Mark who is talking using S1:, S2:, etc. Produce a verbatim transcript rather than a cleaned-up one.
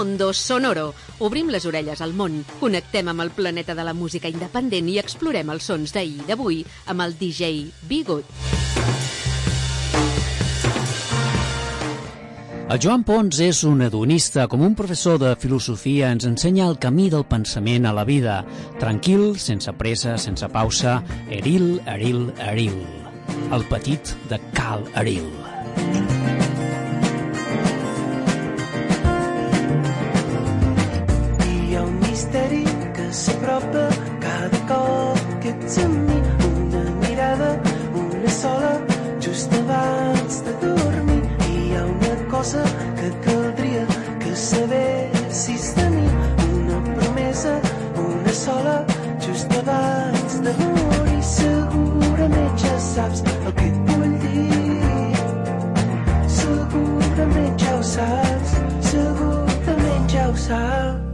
S1: Mundo Sonoro. Obrim les orelles al món, connectem amb el planeta de la música independent i explorem els sons d'ahir i d'avui amb el D J Bigot.
S2: El Joan Pons és un hedonista. Com un professor de filosofia ens ensenya el camí del pensament a la vida. Tranquil, sense pressa, sense pausa. Eril, Eril, Eril. El petit de Cal Eril.
S3: Hi ha un misteri que s'apropa cada cop que ets amb mi. Una mirada, una sola, just abans de dormir. Hi ha una cosa que caldria que sabessis de mi. Una promesa, una sola, just abans de morir. Segurament ja saps el que et vull dir. Segurament ja ho saps, segurament ja ho saps.